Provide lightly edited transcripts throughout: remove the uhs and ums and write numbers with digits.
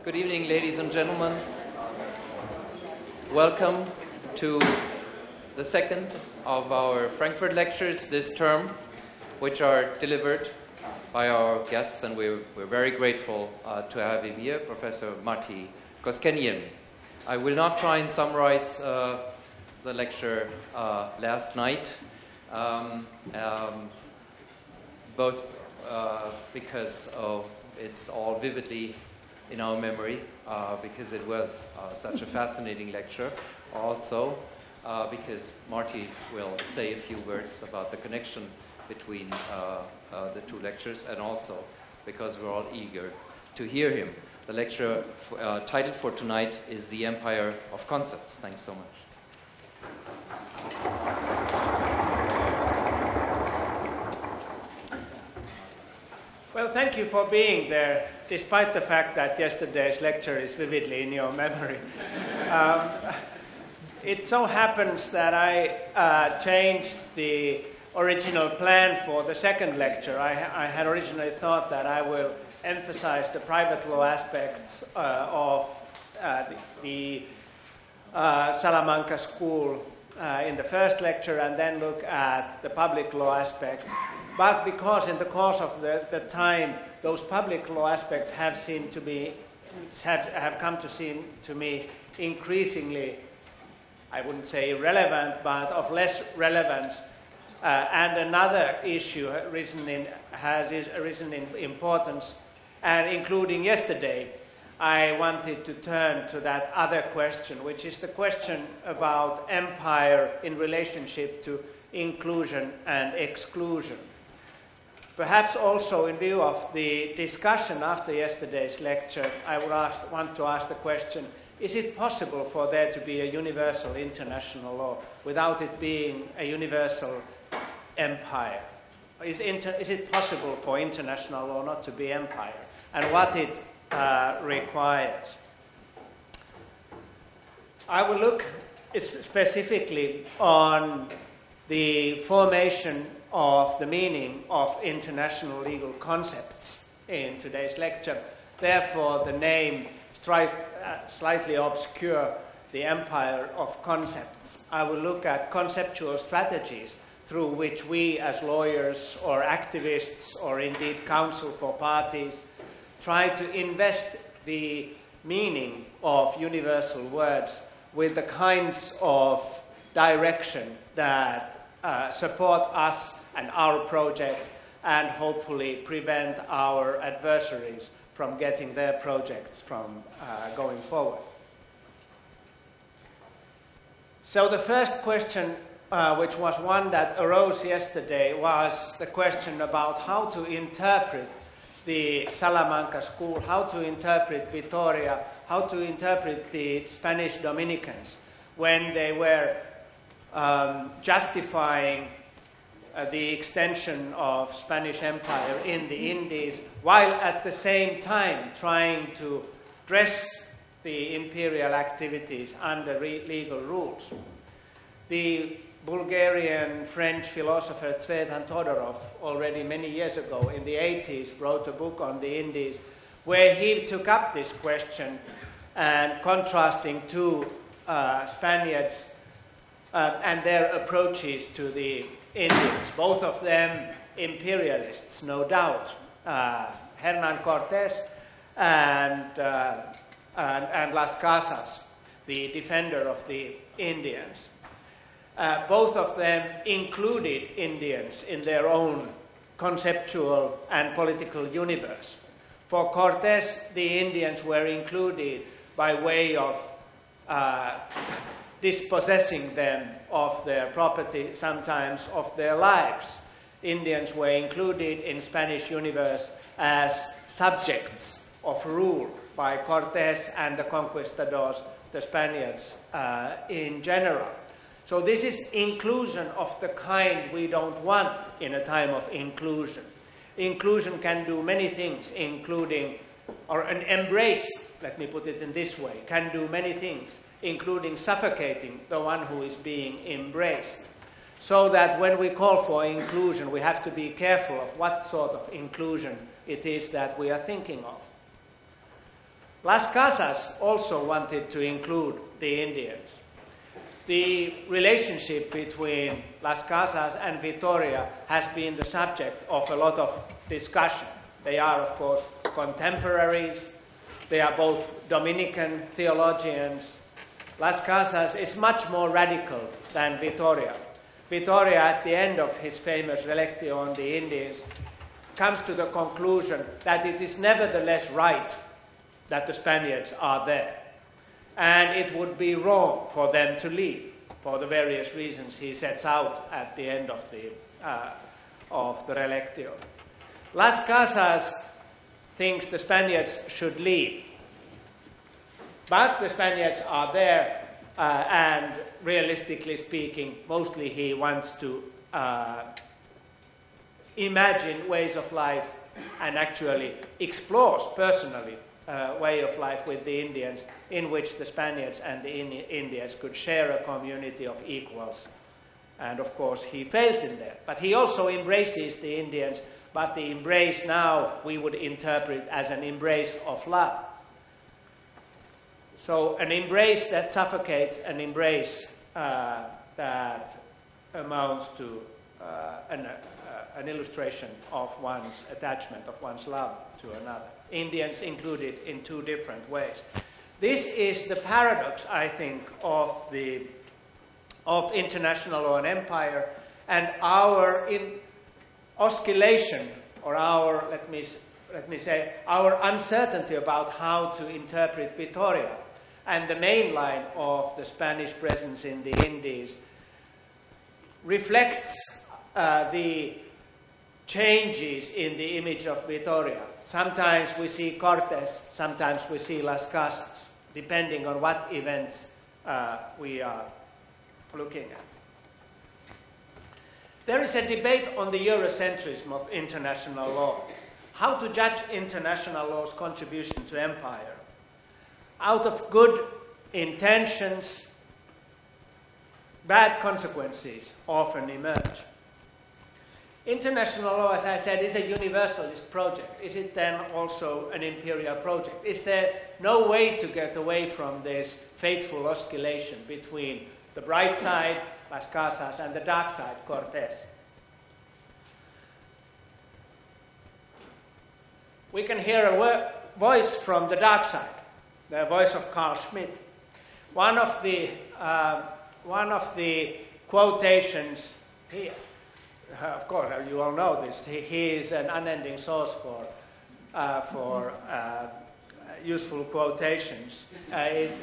Good evening, ladies and gentlemen. Welcome to the second of our Frankfurt lectures this term, which are delivered by our guests, and we're very grateful to have him here, Professor Martti Koskeniemi. I will not try and summarize the lecture last night, both because it's all vividly in our memory, because it was such a fascinating lecture, also because Martti will say a few words about the connection between the two lectures, and also because we're all eager to hear him. The lecture title for tonight is The Empire of Concepts. Thanks so much. Well, thank you for being there, despite the fact that yesterday's lecture is vividly in your memory. It so happens that I changed the original plan for the second lecture. I had originally thought that I will emphasize the private law aspects of the Salamanca School in the first lecture, and then look at the public law aspects. But because in the course of the time, those public law aspects have come to seem to me increasingly, I wouldn't say irrelevant, but of less relevance. And another issue has arisen in importance, and including yesterday, I wanted to turn to that other question, which is the question about empire in relationship to inclusion and exclusion. Perhaps also in view of the discussion after yesterday's lecture, I would want to ask the question, is it possible for there to be a universal international law without it being a universal empire? Is it possible for international law not to be empire, and what it requires? I will look specifically on the formation of the meaning of international legal concepts in today's lecture. Therefore, the name slightly obscure, the Empire of Concepts. I will look at conceptual strategies through which we as lawyers or activists or indeed counsel for parties try to invest the meaning of universal words with the kinds of direction that support us and our project, and hopefully prevent our adversaries from getting their projects from going forward. So the first question, which was one that arose yesterday, was the question about how to interpret the Salamanca School, how to interpret Vitoria, how to interpret the Spanish Dominicans when they were justifying the extension of Spanish Empire in the Indies, while at the same time trying to dress the imperial activities under legal rules. The Bulgarian-French philosopher Tsvetan Todorov, already many years ago in the 80s, wrote a book on the Indies where he took up this question and contrasting two Spaniards and their approaches to the Indians, both of them imperialists, no doubt. Hernán Cortés and Las Casas, the defender of the Indians. Both of them included Indians in their own conceptual and political universe. For Cortés, the Indians were included by way of dispossessing them of their property, sometimes of their lives. Indians were included in Spanish universe as subjects of rule by Cortés and the conquistadors, the Spaniards in general. So this is inclusion of the kind we don't want in a time of inclusion. Inclusion can do many things, including, or an embrace, let me put it in this way, can do many things, including suffocating the one who is being embraced. So that when we call for inclusion, we have to be careful of what sort of inclusion it is that we are thinking of. Las Casas also wanted to include the Indians. The relationship between Las Casas and Vitoria has been the subject of a lot of discussion. They are, of course, contemporaries. They are both Dominican theologians. Las Casas is much more radical than Vitoria. Vitoria, at the end of his famous Relectio on the Indies, comes to the conclusion that it is nevertheless right that the Spaniards are there. And it would be wrong for them to leave, for the various reasons he sets out at the end of the Relectio. Las Casas thinks the Spaniards should leave. But the Spaniards are there, and realistically speaking, mostly he wants to imagine ways of life and actually explores personally way of life with the Indians, in which the Spaniards and the Indians could share a community of equals. And of course he fails in that. But he also embraces the Indians, but the embrace now we would interpret as an embrace of love. So an embrace that suffocates, an embrace that amounts to an illustration of one's attachment, of one's love to another. Indians included in two different ways. This is the paradox, I think, of international law and empire, and our oscillation, or our, let me say, our uncertainty about how to interpret Vitoria, and the main line of the Spanish presence in the Indies reflects the changes in the image of Vitoria. Sometimes we see Cortes, sometimes we see Las Casas, depending on what events we are looking at. There is a debate on the Eurocentrism of international law. How to judge international law's contribution to empire? Out of good intentions, bad consequences often emerge. International law, as I said, is a universalist project. Is it then also an imperial project? Is there no way to get away from this fateful oscillation between the bright side, Las Casas, and the dark side, Cortes? We can hear a voice from the dark side, the voice of Carl Schmitt. One of the quotations here, of course, you all know this. He is an unending source for useful quotations. Is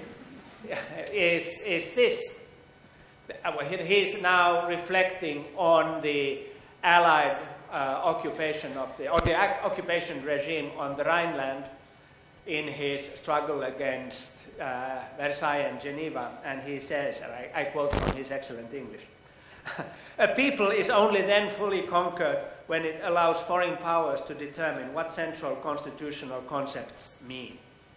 this? He's now reflecting on the Allied occupation of the occupation regime on the Rhineland in his struggle against Versailles and Geneva, and he says, and I quote from his excellent English, "A people is only then fully conquered when it allows foreign powers to determine what central constitutional concepts mean."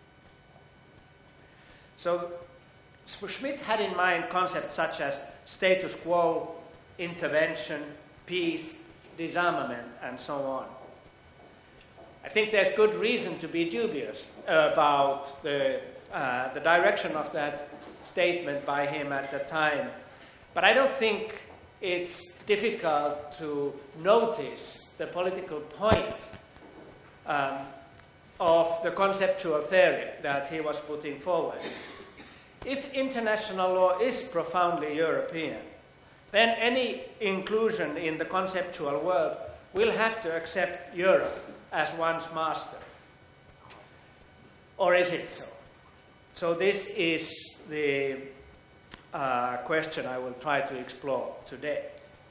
So Schmitt had in mind concepts such as status quo, intervention, peace, disarmament, and so on. I think there's good reason to be dubious about the direction of that statement by him at the time, but I don't think it's difficult to notice the political point of the conceptual theory that he was putting forward. If international law is profoundly European, then any inclusion in the conceptual world will have to accept Europe as one's master. Or is it so? So this is the question I will try to explore today.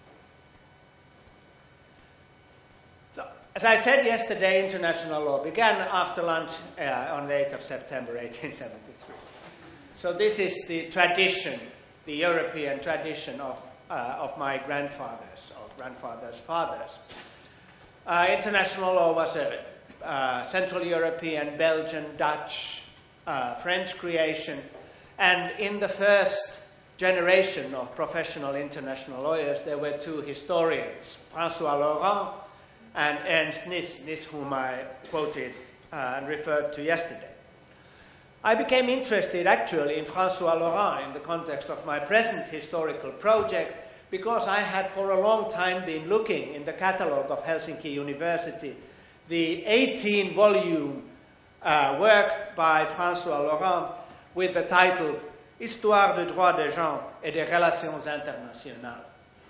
So, as I said yesterday, international law began after lunch on the 8th of September 1873. So this is the tradition, the European tradition of my grandfathers, or grandfathers' fathers. International law was a Central European, Belgian, Dutch, French creation, and in the first generation of professional international lawyers, there were two historians, François Laurent and Ernst Niss, whom I quoted and referred to yesterday. I became interested actually in François Laurent in the context of my present historical project because I had for a long time been looking in the catalogue of Helsinki University the 18-volume work by François Laurent with the title Histoire du droit des gens et des relations internationales.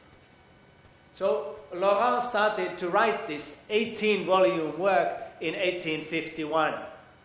So Laurent started to write this 18-volume work in 1851.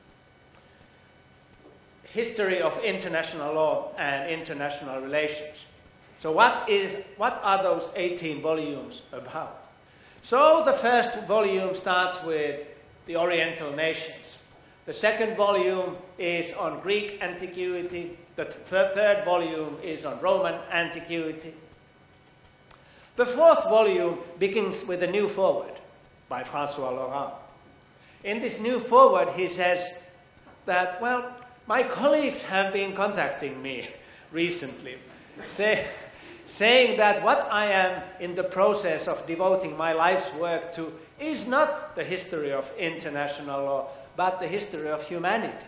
History of international law and international relations. So what are those 18 volumes about? So the first volume starts with the Oriental nations. The second volume is on Greek antiquity. The third volume is on Roman antiquity. The fourth volume begins with a new foreword by François Laurent. In this new foreword, he says that, well, my colleagues have been contacting me recently, saying that what I am in the process of devoting my life's work to is not the history of international law, but the history of humanity.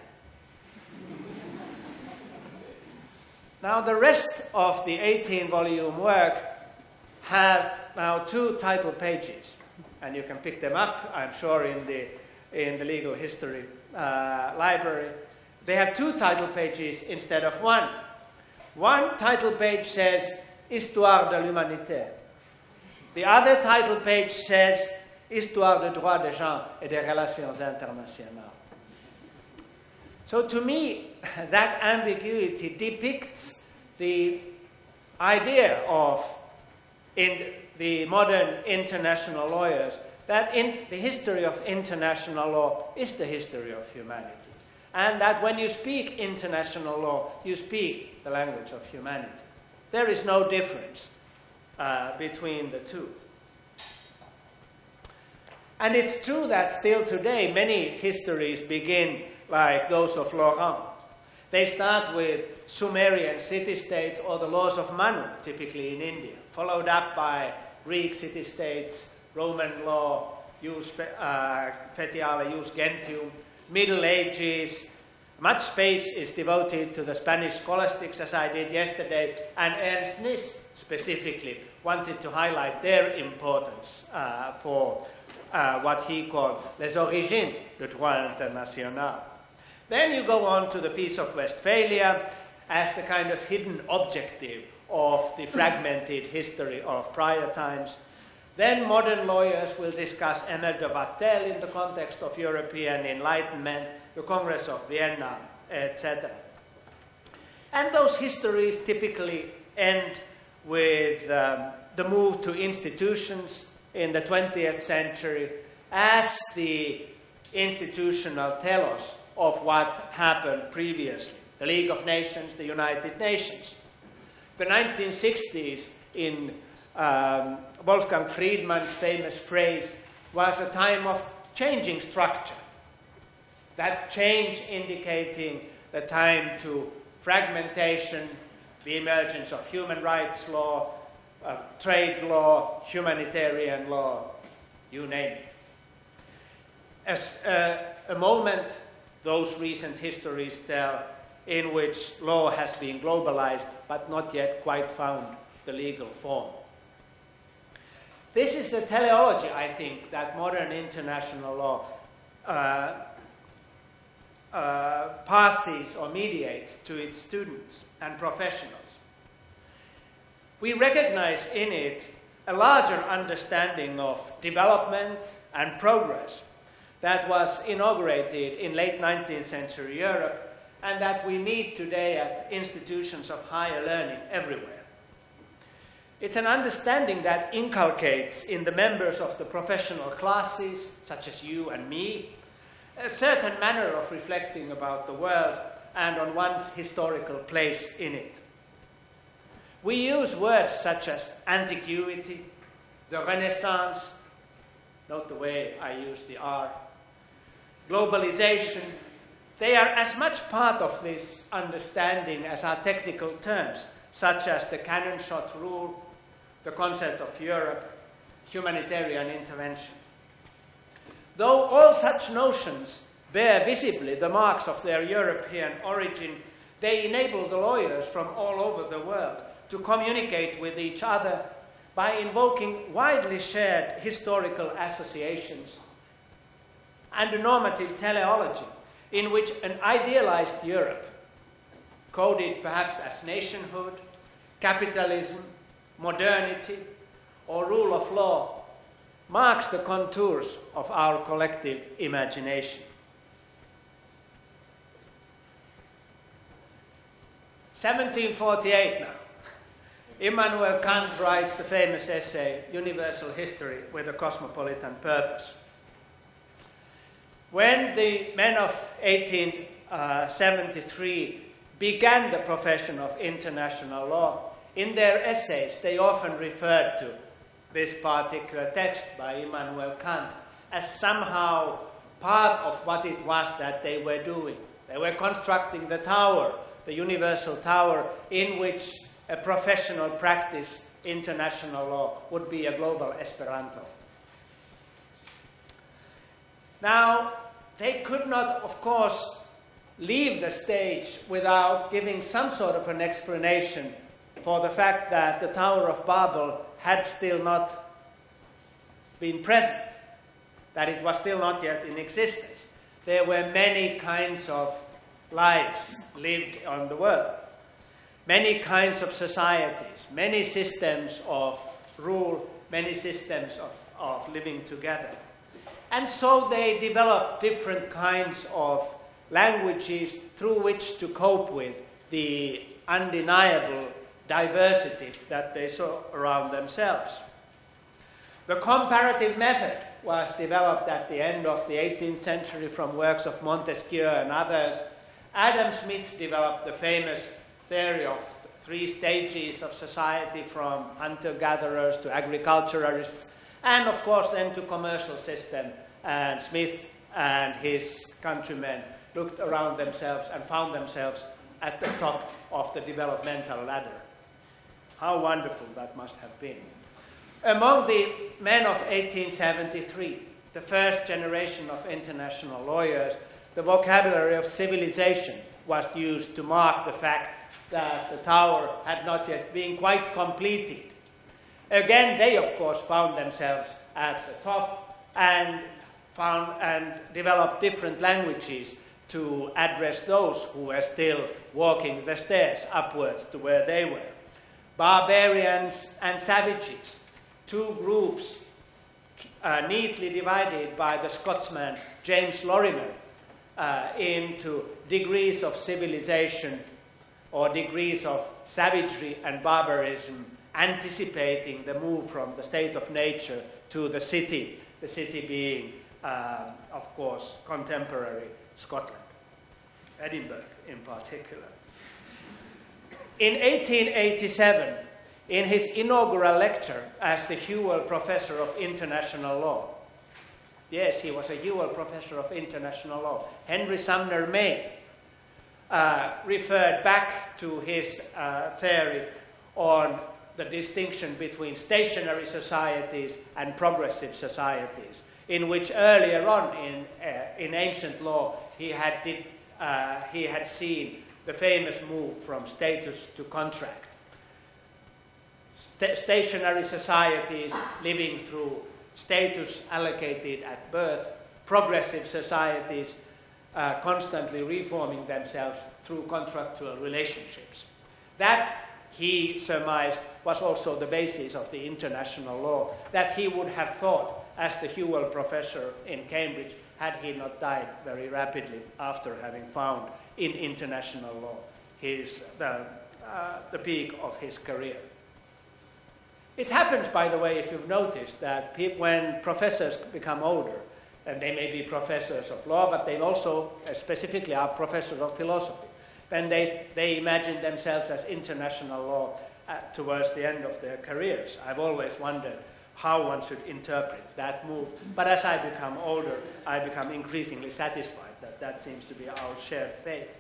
Now, the rest of the 18-volume work have now 2 title pages, and you can pick them up, I'm sure, in the legal history library. They have 2 title pages instead of 1. One title page says Histoire de l'humanité. The other title page says Histoire du droit des gens et des relations internationales. So to me, that ambiguity depicts the idea of in the modern international lawyers that the history of international law is the history of humanity. And that when you speak international law, you speak the language of humanity. There is no difference between the two. And it's true that still today many histories begin like those of Laurent. They start with Sumerian city-states or the laws of Manu, typically in India, followed up by Greek city-states, Roman law, Jus Fetiale, Jus Gentium, Middle Ages. Much space is devoted to the Spanish scholastics, as I did yesterday, and Ernst Niss specifically wanted to highlight their importance for what he called les origines du droit international. Then you go on to the Peace of Westphalia as the kind of hidden objective of the fragmented history of prior times. Then modern lawyers will discuss Aimé de Vattel in the context of European Enlightenment, the Congress of Vienna, etc. And those histories typically end with the move to institutions in the 20th century as the institutional telos of what happened previously. The League of Nations, the United Nations. The 1960s, in Wolfgang Friedman's famous phrase, was a time of changing structure. That change indicating the time to fragmentation, the emergence of human rights law, trade law, humanitarian law, you name it. As a moment, those recent histories tell, in which law has been globalized but not yet quite found the legal form. This is the teleology, I think, that modern international law passes or mediates to its students and professionals. We recognize in it a larger understanding of development and progress that was inaugurated in late 19th century Europe and that we meet today at institutions of higher learning everywhere. It's an understanding that inculcates in the members of the professional classes, such as you and me, a certain manner of reflecting about the world and on one's historical place in it. We use words such as antiquity, the Renaissance, note the way I use the R, globalization. They are as much part of this understanding as our technical terms, such as the cannon shot rule, the concept of Europe, humanitarian intervention. Though all such notions bear visibly the marks of their European origin, they enable the lawyers from all over the world to communicate with each other by invoking widely shared historical associations and a normative teleology in which an idealized Europe, coded perhaps as nationhood, capitalism, modernity, or rule of law, marks the contours of our collective imagination. 1748 now. Immanuel Kant writes the famous essay, Universal History with a Cosmopolitan Purpose. When the men of 1873 began the profession of international law, in their essays they often referred to this particular text by Immanuel Kant as somehow part of what it was that they were doing. They were constructing the tower, the universal tower, in which a professional practice, international law, would be a global Esperanto. Now, they could not, of course, leave the stage without giving some sort of an explanation for the fact that the Tower of Babel had still not been present, that it was still not yet in existence. There were many kinds of lives lived on the world, many kinds of societies, many systems of rule, many systems of living together. And so they developed different kinds of languages through which to cope with the undeniable diversity that they saw around themselves. The comparative method was developed at the end of the 18th century from works of Montesquieu and others. Adam Smith developed the famous theory of 3 stages of society, from hunter-gatherers to agriculturalists, and of course then to commercial system. And Smith and his countrymen looked around themselves and found themselves at the top of the developmental ladder. How wonderful that must have been. Among the men of 1873, the first generation of international lawyers, the vocabulary of civilization was used to mark the fact that the tower had not yet been quite completed. Again, they of course found themselves at the top and developed different languages to address those who were still walking the stairs upwards to where they were. Barbarians and savages, 2 groups neatly divided by the Scotsman James Lorimer into degrees of civilization or degrees of savagery and barbarism, anticipating the move from the state of nature to the city being, of course, contemporary Scotland, Edinburgh in particular. In 1887, in his inaugural lecture as the Whewell Professor of International Law, yes, he was a Whewell Professor of International Law, Henry Sumner May referred back to his theory on the distinction between stationary societies and progressive societies, in which earlier on in ancient law he had seen the famous move from status to contract. Stationary societies living through status allocated at birth, progressive societies constantly reforming themselves through contractual relationships. That, he surmised, was also the basis of the international law that he would have thought as the Whewell Professor in Cambridge had he not died very rapidly after having found in international law the peak of his career. It happens, by the way, if you've noticed, that when professors become older, and they may be professors of law, but they also specifically are professors of philosophy, then they imagine themselves as international law towards the end of their careers. I've always wondered how one should interpret that move. But as I become older, I become increasingly satisfied that that seems to be our shared faith.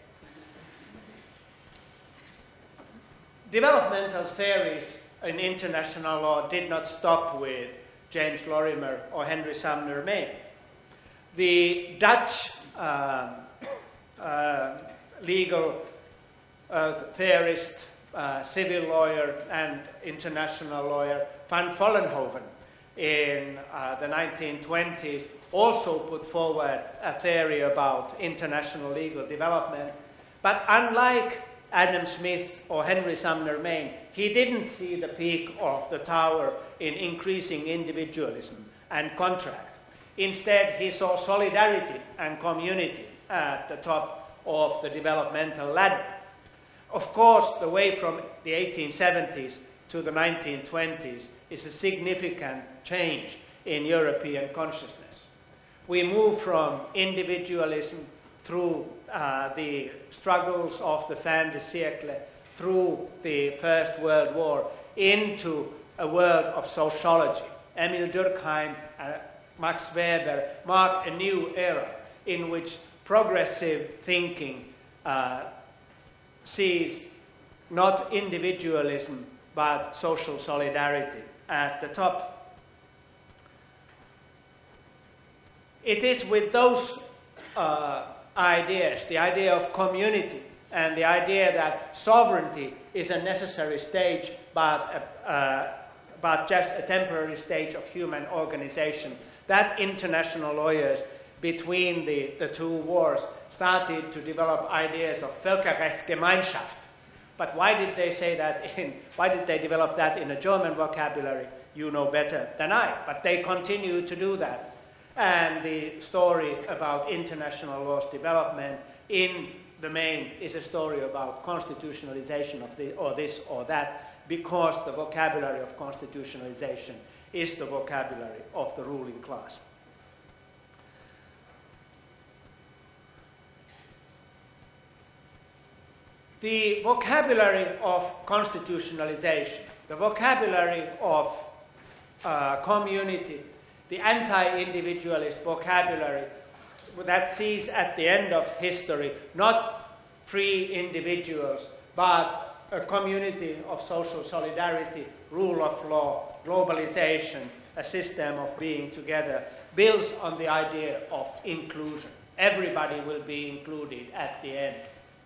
Developmental theories in international law did not stop with James Lorimer or Henry Sumner May. The Dutch legal theorist, civil lawyer, and international lawyer Van Vollenhoven in the 1920s also put forward a theory about international legal development. But unlike Adam Smith or Henry Sumner Maine, he didn't see the peak of the tower in increasing individualism and contract. Instead, he saw solidarity and community at the top of the developmental ladder. Of course, the way from the 1870s to the 1920s is a significant change in European consciousness. We move from individualism through the struggles of the fin de siècle, through the First World War, into a world of sociology. Emil Durkheim and Max Weber mark a new era in which progressive thinking sees not individualism but social solidarity at the top. It is with those ideas, the idea of community and the idea that sovereignty is a necessary stage but just a temporary stage of human organization, that international lawyers between the two wars started to develop ideas of Völkerrechtsgemeinschaft. But why did they say that why did they develop that in a German vocabulary? You know better than I, but they continue to do that. And the story about international law's development in the main is a story about constitutionalization of this or that, because the vocabulary of constitutionalization is the vocabulary of the ruling class. The vocabulary of constitutionalization, the vocabulary of community, the anti-individualist vocabulary that sees at the end of history not free individuals, but a community of social solidarity, rule of law, globalization, a system of being together, builds on the idea of inclusion. Everybody will be included at the end.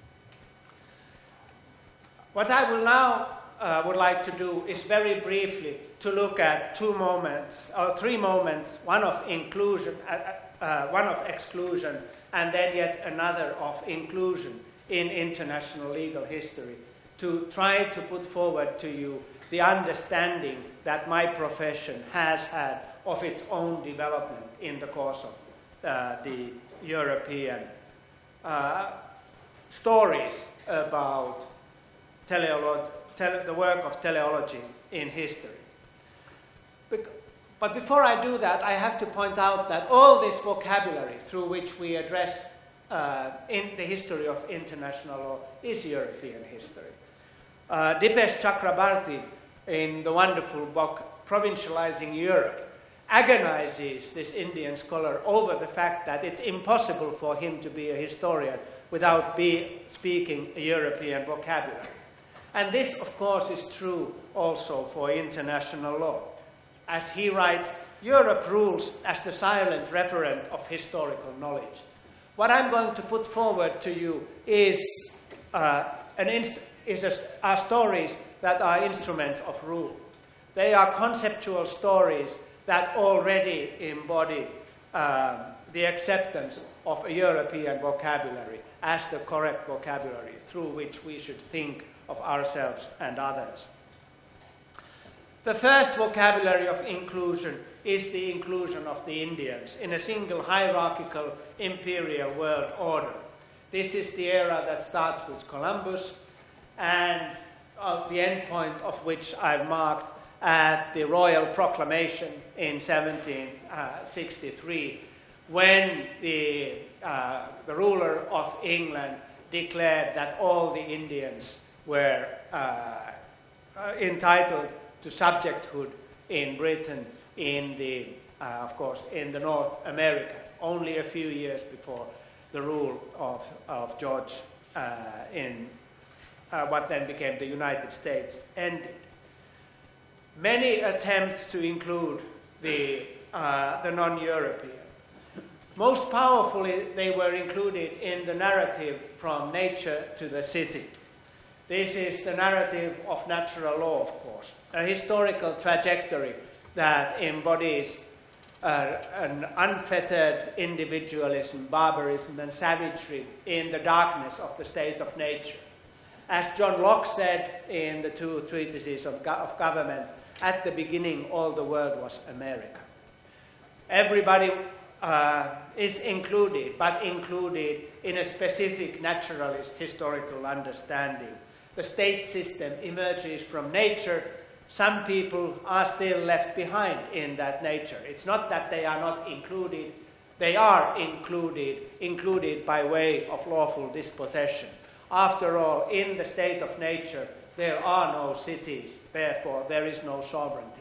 What I will now would like to do is very briefly to look at two moments, or three moments, one of inclusion, one of exclusion, and then yet another of inclusion in international legal history, to try to put forward to you the understanding that my profession has had of its own development in the course of the European stories about the work of teleology in history. But before I do that, I have to point out that all this vocabulary through which we address in the history of international law is European history. Dipesh Chakrabarty, in the wonderful book Provincializing Europe, agonizes this Indian scholar over the fact that it's impossible for him to be a historian without speaking a European vocabulary. And this, of course, is true also for international law. As he writes, Europe rules as the silent referent of historical knowledge. What I'm going to put forward to you is are stories that are instruments of rule. They are conceptual stories that already embody the acceptance of a European vocabulary as the correct vocabulary through which we should think of ourselves and others. The first vocabulary of inclusion is the inclusion of the Indians in a single hierarchical imperial world order. This is the era that starts with Columbus, and the end point of which I've marked at the Royal Proclamation in 1763, when the ruler of England declared that all the Indians were entitled to subjecthood in Britain, of course, in the North America, only a few years before the rule of George in what then became the United States ended. Many attempts to include the non-European Most powerfully, they were included in the narrative from nature to the city. This is the narrative of natural law, of course, a historical trajectory that embodies an unfettered individualism, barbarism, and savagery in the darkness of the state of nature. As John Locke said in the 2 treatises of government, at the beginning all the world was America. Everybody is included, but included in a specific naturalist historical understanding. The state system emerges from nature. Some people are still left behind in that nature. It's not that they are not included. They are included by way of lawful dispossession. After all, in the state of nature, there are no cities. Therefore, there is no sovereignty.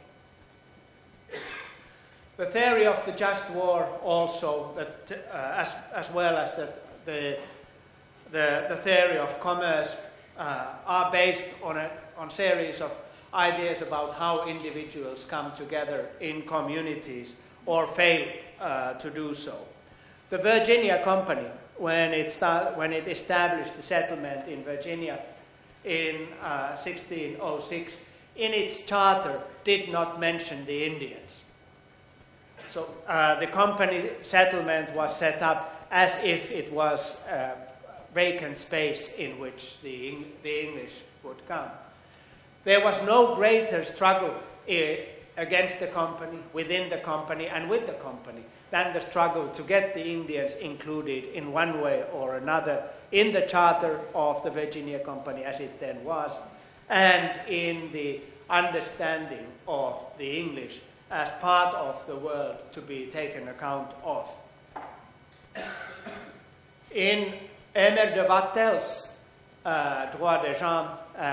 The theory of the just war also, as well as the theory of commerce, are based on series of ideas about how individuals come together in communities or fail to do so. The Virginia Company, when it established the settlement in Virginia in 1606, in its charter did not mention the Indians. So the company settlement was set up as if it was a vacant space in which the English would come. There was no greater struggle against the company, within the company, and with the company than the struggle to get the Indians included in one way or another in the charter of the Virginia Company as it then was, and in the understanding of the English as part of the world to be taken account of. In Aimé de Vattel's Droit des gens,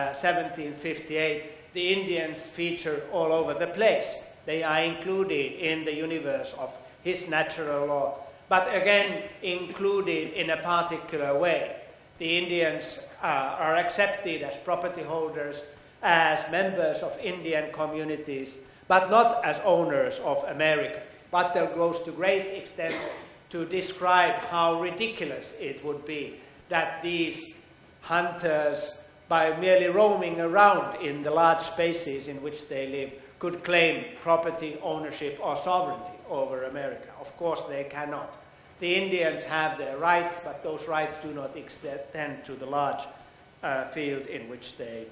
1758, the Indians feature all over the place. They are included in the universe of his natural law, but again included in a particular way. The Indians are accepted as property holders, as members of Indian communities, but not as owners of America. Vattel goes to great extent to describe how ridiculous it would be that these hunters, by merely roaming around in the large spaces in which they live, could claim property, ownership, or sovereignty over America. Of course, they cannot. The Indians have their rights, but those rights do not extend to the large field in which they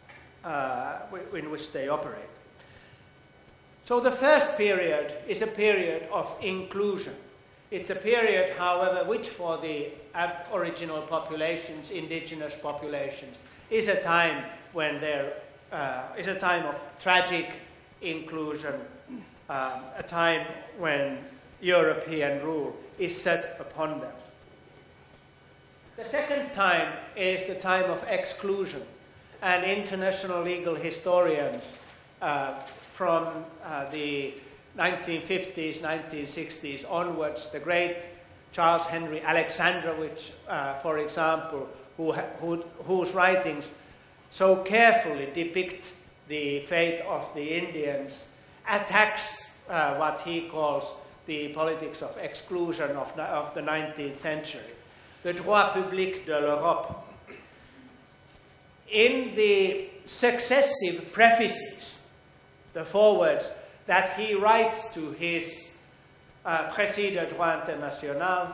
operate. So the first period is a period of inclusion. It's a period, however, which for the aboriginal populations, indigenous populations, is a time when there is a time of tragic inclusion, a time when European rule is set upon them. The second time is the time of exclusion, and international legal historians from the 1950s, 1960s onwards, the great Charles Henry Alexandrovich, for example, whose writings so carefully depict the fate of the Indians, attacks what he calls the politics of exclusion of the 19th century, the droit public de l'Europe. In the successive prefaces, the forewords that he writes to his Précis de droit international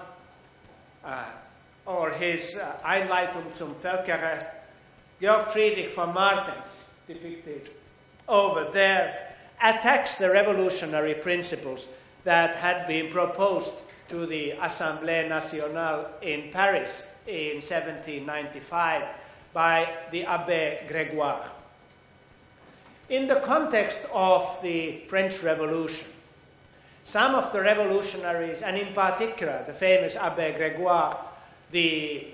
or his Einleitung zum Völkerrecht, Georg Friedrich von Martens, depicted over there, attacks the revolutionary principles that had been proposed to the Assemblée Nationale in Paris in 1795 by the Abbé Grégoire. In the context of the French Revolution, some of the revolutionaries, and in particular the famous Abbé Grégoire, the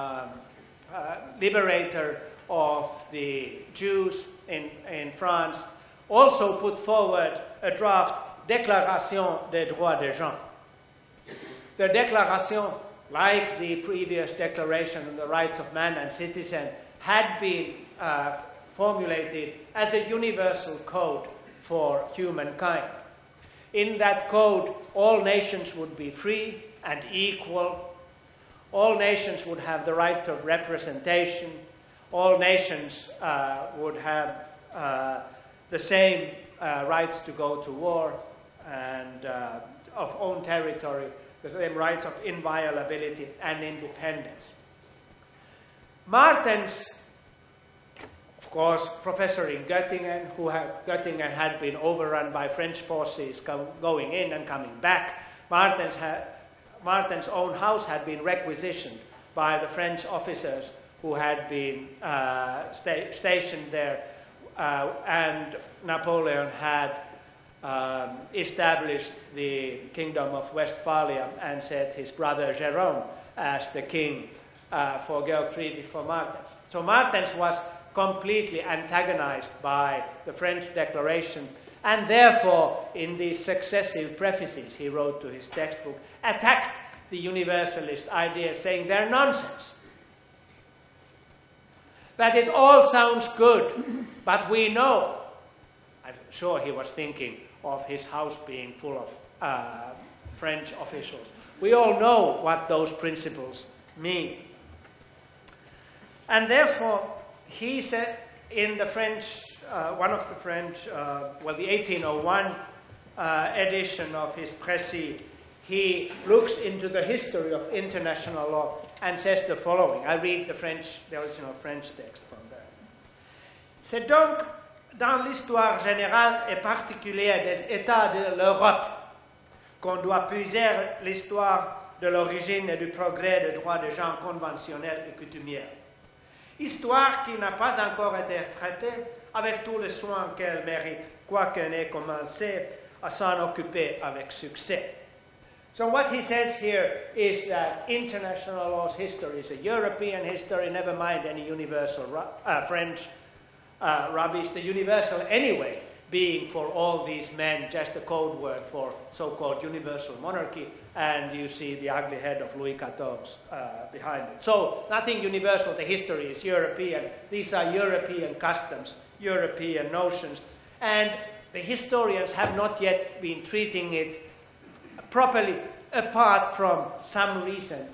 liberator of the Jews in France, also put forward a draft Déclaration des droits des gens. The Déclaration, like the previous Declaration on the Rights of Man and Citizen, had been formulated as a universal code for humankind. In that code, all nations would be free and equal. All nations would have the right of representation. All nations would have the same rights to go to war and of own territory, the same rights of inviolability and independence. Martens, of course, professor in Göttingen, Göttingen had been overrun by French forces going in and coming back. Martens' own house had been requisitioned by the French officers who had been stationed there, and Napoleon had established the Kingdom of Westphalia and set his brother Jérôme as the king for Georg Friedrich von Martens. So Martens was completely antagonized by the French declaration, and therefore, in these successive prefaces he wrote to his textbook, attacked the universalist ideas, saying they're nonsense. That it all sounds good, but we know, I'm sure he was thinking of his house being full of French officials. We all know what those principles mean. And therefore, he said in the French, one of the French, the 1801 edition of his Précis, he looks into the history of international law and says the following. I read the original French text from there. C'est donc dans l'histoire générale et particulière des États de l'Europe qu'on doit puiser l'histoire de l'origine et du progrès des droits des gens conventionnels et coutumiers. Histoire qui n'a pas encore été traitée avec tous les soins qu'elle mérite, quoiqu'on ait commencé à s'en occuper avec succès. So what he says here is that international law's history is a European history, never mind any universal French rubbish. The universal anyway being for all these men just a code word for so-called universal monarchy, and you see the ugly head of Louis XIV behind it. So nothing universal, the history is European. These are European customs, European notions, and the historians have not yet been treating it properly apart from some recent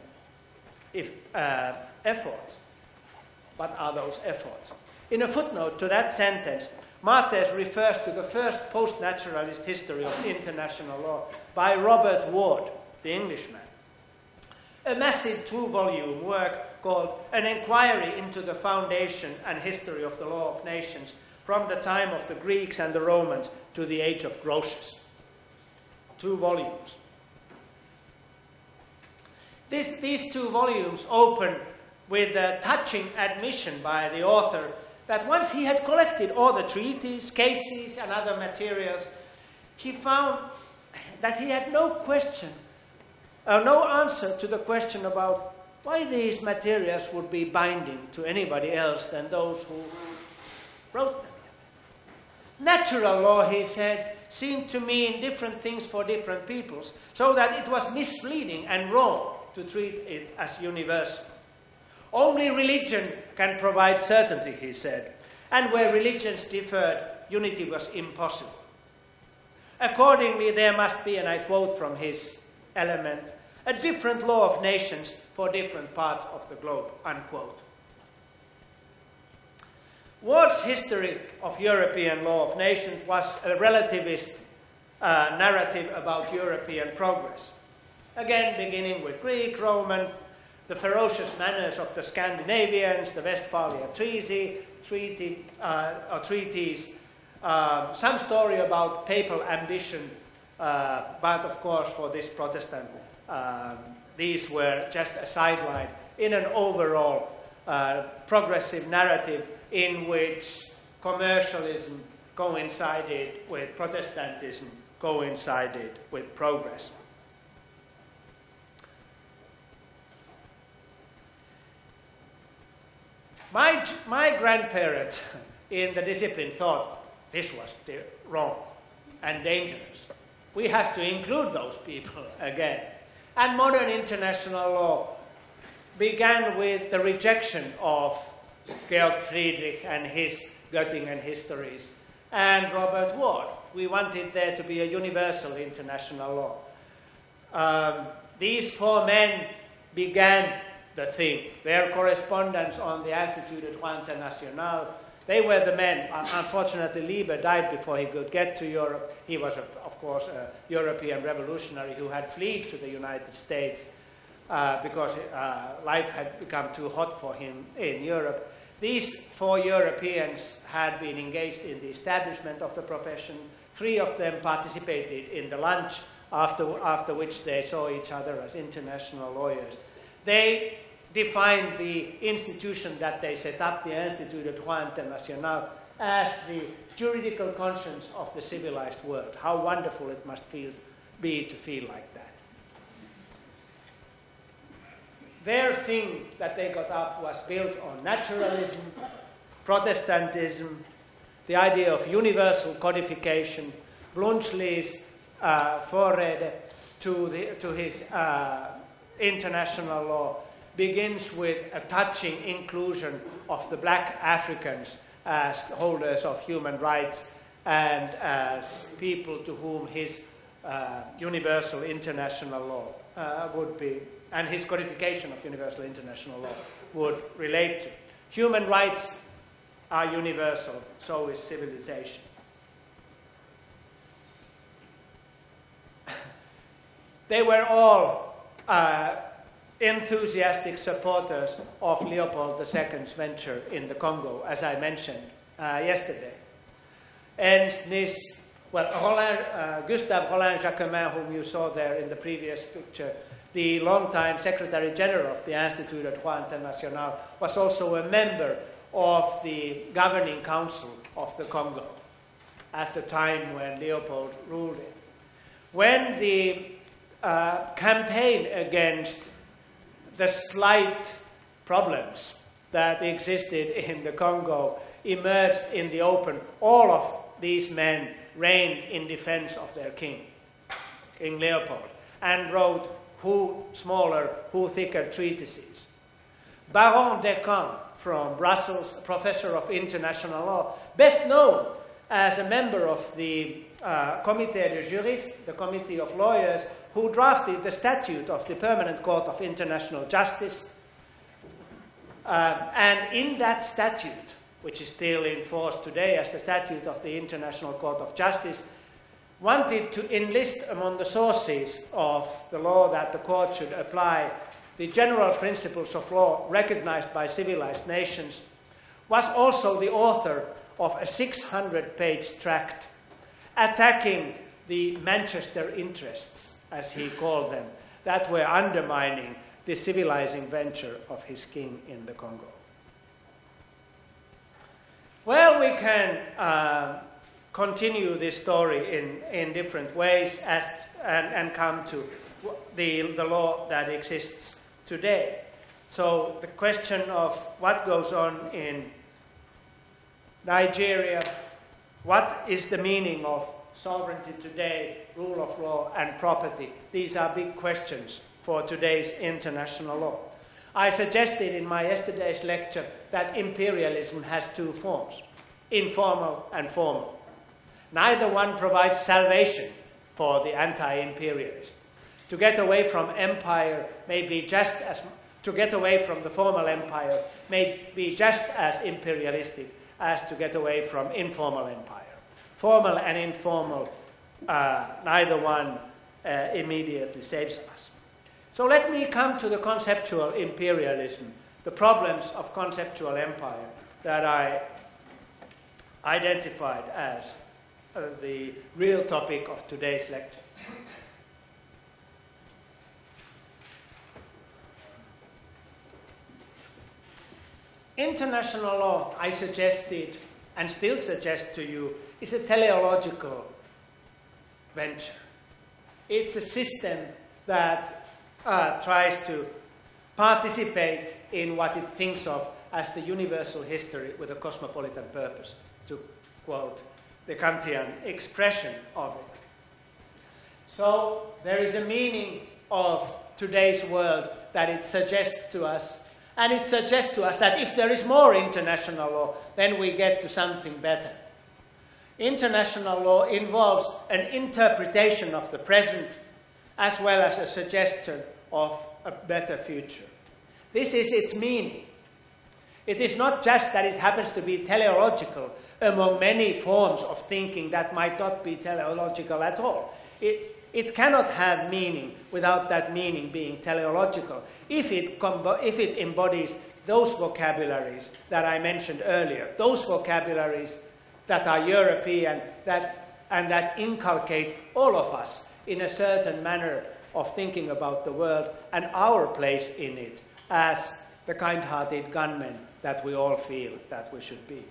efforts. What are those efforts? In a footnote to that sentence, Martens refers to the first post-naturalist history of international law by Robert Ward, the Englishman. A massive 2-volume work called An Inquiry into the Foundation and History of the Law of Nations from the time of the Greeks and the Romans to the age of Grotius. 2 volumes. These 2 volumes open with a touching admission by the author that once he had collected all the treaties, cases, and other materials, he found that he had no answer to the question about why these materials would be binding to anybody else than those who wrote them. Natural law, he said, seemed to mean different things for different peoples, so that it was misleading and wrong to treat it as universal. Only religion can provide certainty, he said, and where religions differed, unity was impossible. Accordingly, there must be, and I quote from his element, a different law of nations for different parts of the globe, unquote. Ward's history of European law of nations was a relativist narrative about European progress. Again, beginning with Greek, Roman, the ferocious manners of the Scandinavians, the Westphalia treaties, some story about papal ambition, but of course for this Protestant, these were just a sideline in an overall progressive narrative in which commercialism coincided with Protestantism, coincided with progress. My grandparents in the discipline thought this was wrong and dangerous. We have to include those people again. And modern international law began with the rejection of Georg Friedrich and his Göttingen histories and Robert Ward. We wanted there to be a universal international law. These four men began the thing. Their correspondence on the Institut de Droit International, they were the men. Unfortunately, Liebe died before he could get to Europe. He was, of course, a European revolutionary who had fled to the United States because life had become too hot for him in Europe. These four Europeans had been engaged in the establishment of the profession. 3 of them participated in the lunch, after which they saw each other as international lawyers. They defined the institution that they set up, the Institut de Droit International, as the juridical conscience of the civilized world. How wonderful it must be to feel like that. Their thing that they got up was built on naturalism, Protestantism, the idea of universal codification, Bluntschli's Vorrede to his international law begins with a touching inclusion of the black Africans as holders of human rights and as people to whom his universal international law would be, and his codification of universal international law would relate to. Human rights are universal, so is civilization. They were all enthusiastic supporters of Leopold II's venture in the Congo, as I mentioned yesterday. Ernst Niss, well, Gustave Rollin-Jacquemin, whom you saw there in the previous picture, the longtime Secretary General of the Institut de Droit International, was also a member of the governing council of the Congo at the time when Leopold ruled it. When the campaign against the slight problems that existed in the Congo emerged in the open, all of these men reigned in defense of their king, King Leopold, and wrote who smaller, who thicker treatises. Baron Descamps from Brussels, a professor of international law, best known as a member of the Comité de Juristes, the Committee of Lawyers, who drafted the statute of the Permanent Court of International Justice. And in that statute, which is still in force today as the Statute of the International Court of Justice, wanted to enlist among the sources of the law that the court should apply the general principles of law recognized by civilized nations, was also the author of a 600-page tract attacking the Manchester interests, as he called them, that were undermining the civilizing venture of his king in the Congo. Well, we can continue this story in different ways and come to the law that exists today. So the question of what goes on in Nigeria, what is the meaning of sovereignty today, rule of law, and property? These are big questions for today's international law. I suggested in my yesterday's lecture that imperialism has 2 forms, informal and formal. Neither one provides salvation for the anti-imperialist. To get away from empire may be just as, to get away from the formal empire may be just as imperialistic as to get away from informal empire. Formal and informal, neither one immediately saves us. So let me come to the conceptual imperialism, the problems of conceptual empire that I identified as the real topic of today's lecture. International law, I suggested and still suggest to you, is a teleological venture. It's a system that tries to participate in what it thinks of as the universal history with a cosmopolitan purpose, to quote the Kantian expression of it. So there is a meaning of today's world that it suggests to us, and it suggests to us that if there is more international law, then we get to something better. International law involves an interpretation of the present as well as a suggestion of a better future. This is its meaning. It is not just that it happens to be teleological among many forms of thinking that might not be teleological at all. It cannot have meaning without that meaning being teleological if it embodies those vocabularies that I mentioned earlier, those vocabularies that are European and that inculcate all of us in a certain manner of thinking about the world and our place in it as the kind-hearted gunmen that we all feel that we should be.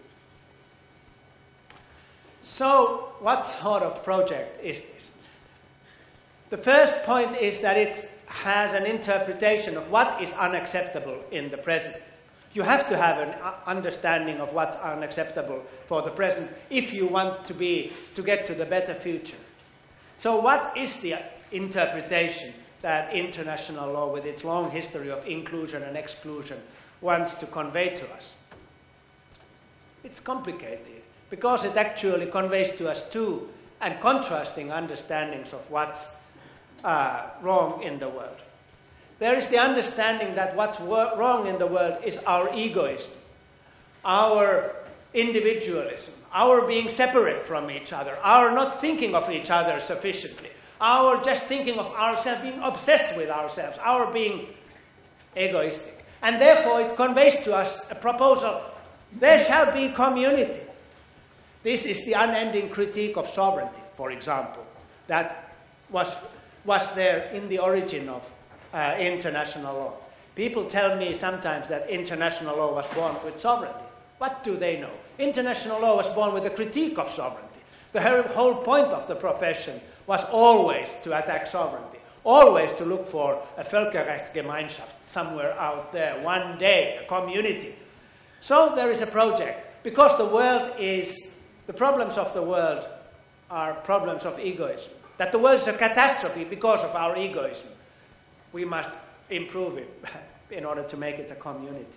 So, what sort of project is this? The first point is that it has an interpretation of what is unacceptable in the present. You have to have an understanding of what's unacceptable for the present if you want to get to the better future. So what is the interpretation that international law, with its long history of inclusion and exclusion, wants to convey to us? It's complicated because it actually conveys to us two and contrasting understandings of what's wrong in the world. There is the understanding that what's wrong in the world is our egoism, our individualism, our being separate from each other, our not thinking of each other sufficiently, our just thinking of ourselves, being obsessed with ourselves, our being egoistic. And therefore it conveys to us a proposal, there shall be community. This is the unending critique of sovereignty, for example, that was there in the origin of international law. People tell me sometimes that international law was born with sovereignty. What do they know? International law was born with a critique of sovereignty. The whole point of the profession was always to attack sovereignty, always to look for a Völkerrechtsgemeinschaft somewhere out there, one day, a community. So there is a project, because the problems of the world are problems of egoism, that the world is a catastrophe because of our egoism. We must improve it in order to make it a community.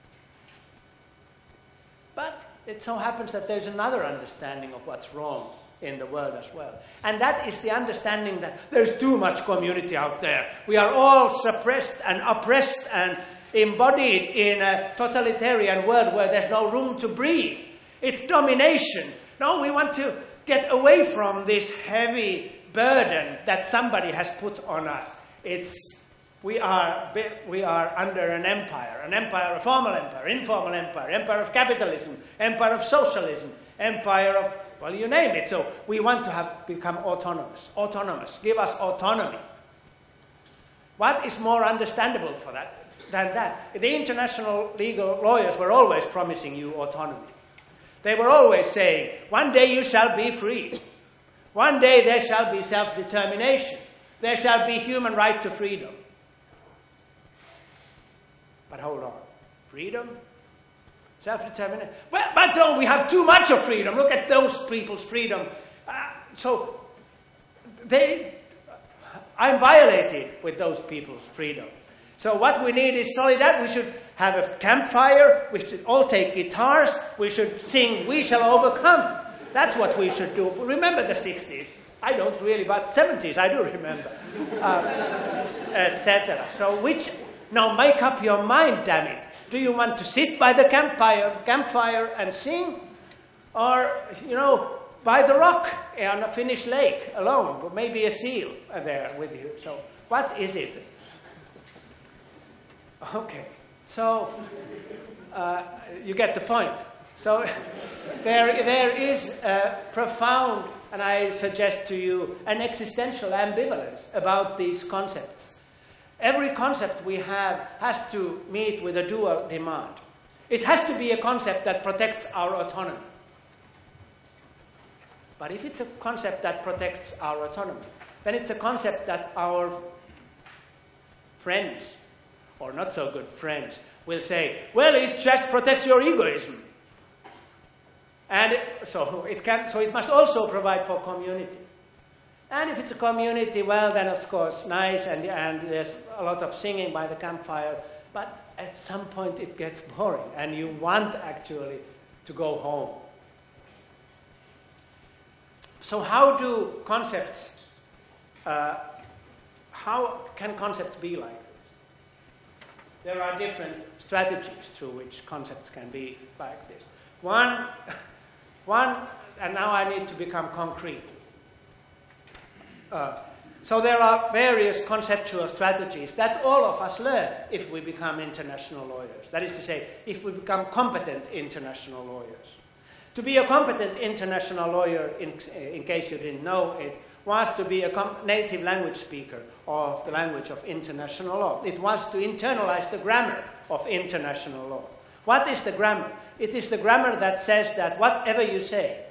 But it so happens that there's another understanding of what's wrong in the world as well. And that is the understanding that there's too much community out there. We are all suppressed and oppressed and embodied in a totalitarian world where there's no room to breathe. It's domination. No, we want to get away from this heavy burden that somebody has put on us. We are under an empire, a formal empire, informal empire, empire of capitalism, empire of socialism, empire of, well, you name it. So we want to become autonomous, give us autonomy. What is more understandable for that than that? The international legal lawyers were always promising you autonomy. They were always saying, one day you shall be free. One day there shall be self-determination. There shall be human right to freedom. But hold on. Freedom? Self-determination? Well, but no, we have too much of freedom. Look at those people's freedom. I'm violated with those people's freedom. So what we need is solidarity. We should have a campfire. We should all take guitars. We should sing, "We Shall Overcome." That's what we should do. Remember the 60s. I don't really, but 70s I do remember, etc. So now make up your mind, damn it. Do you want to sit by the campfire and sing? Or, by the rock on a Finnish lake alone, but maybe a seal there with you. So what is it? Okay, so you get the point. So there is a profound, and I suggest to you, an existential ambivalence about these concepts. Every concept we have has to meet with a dual demand. It has to be a concept that protects our autonomy. But if it's a concept that protects our autonomy, then it's a concept that our friends, or not so good friends, will say, well, it just protects your egoism. And so it must also provide for community. And if it's a community, well, then of course, nice, and there's a lot of singing by the campfire, but at some point it gets boring, and you want actually to go home. So how do concepts, how can concepts be like this? There are different strategies through which concepts can be like this. One, and now I need to become concrete. So there are various conceptual strategies that all of us learn if we become international lawyers. That is to say, if we become competent international lawyers. To be a competent international lawyer, in case you didn't know it, was to be a native language speaker of the language of international law. It was to internalize the grammar of international law. What is the grammar? It is the grammar that says that whatever you say,